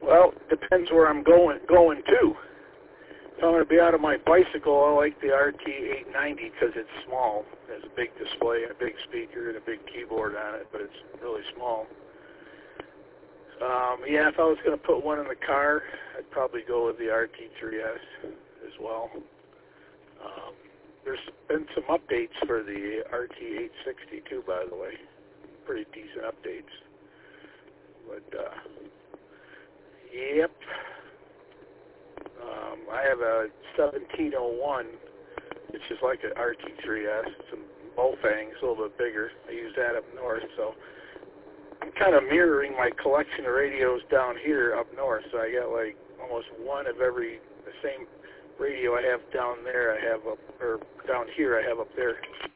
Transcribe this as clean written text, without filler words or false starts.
Well, depends where I'm going to. If I'm going to be out of my bicycle, I like the RT890 because it's small. It has a big display and a big speaker and a big keyboard on it, but it's really small. Yeah, if I was going to put one in the car, I'd probably go with the RT3S as well. There's been some updates for the RT860 too, by the way. Pretty decent updates. But, yep. I have a 1701, which is like an RT3S. It's a Bofang, it's a little bit bigger. I use that up north, so I'm kind of mirroring my collection of radios down here up north. So I got like almost one of the same radio I have down there, I have up, or down here I have up there.